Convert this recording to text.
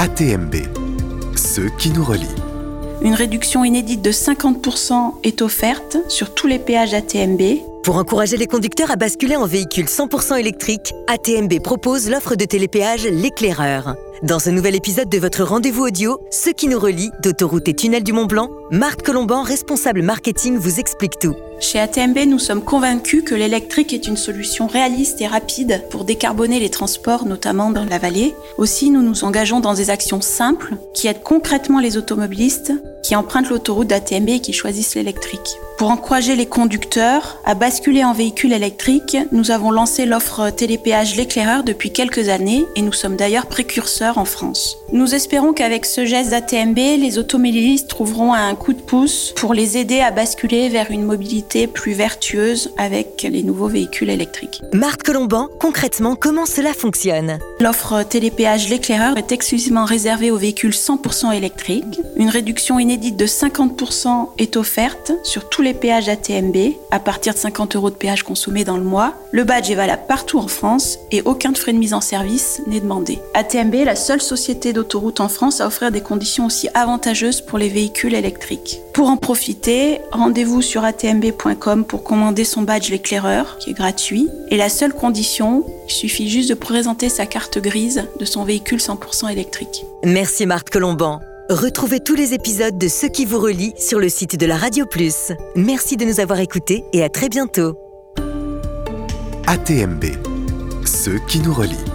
ATMB, ceux qui nous relient. Une réduction inédite de 50% est offerte sur tous les péages ATMB. Pour encourager les conducteurs à basculer en véhicule 100% électrique, ATMB propose l'offre de télépéage L'Éclaireur. Dans ce nouvel épisode de votre rendez-vous audio, Ceux qui nous relient d'Autoroute et Tunnel du Mont-Blanc, Marthe Colomban, responsable marketing, vous explique tout. Chez ATMB, nous sommes convaincus que l'électrique est une solution réaliste et rapide pour décarboner les transports, notamment dans la vallée. Aussi, nous nous engageons dans des actions simples qui aident concrètement les automobilistes qui empruntent l'autoroute d'ATMB et qui choisissent l'électrique. Pour encourager les conducteurs à basculer en véhicule électrique, nous avons lancé l'offre télépéage L'Éclaireur depuis quelques années et nous sommes d'ailleurs précurseurs en France. Nous espérons qu'avec ce geste d'ATMB, les automobilistes trouveront un coup de pouce pour les aider à basculer vers une mobilité plus vertueuse avec les nouveaux véhicules électriques. Marthe Colomban, concrètement, comment cela fonctionne ? L'offre télépéage L'Éclaireur est exclusivement réservée aux véhicules 100% électriques. Une réduction inédite de 50% est offerte sur tous les péages ATMB à partir de 50 € de péage consommé dans le mois. Le badge est valable partout en France et aucun frais de mise en service n'est demandé. ATMB est la seule société d'autoroute en France à offrir des conditions aussi avantageuses pour les véhicules électriques. Pour en profiter, rendez-vous sur atmb.com pour commander son badge L'Éclaireur, qui est gratuit. Et la seule condition, il suffit juste de présenter sa carte grise de son véhicule 100% électrique. Merci Marthe Colomban. Retrouvez tous les épisodes de Ceux qui vous relient sur le site de la Radio Plus. Merci de nous avoir écoutés et à très bientôt. ATMB, ceux qui nous relient.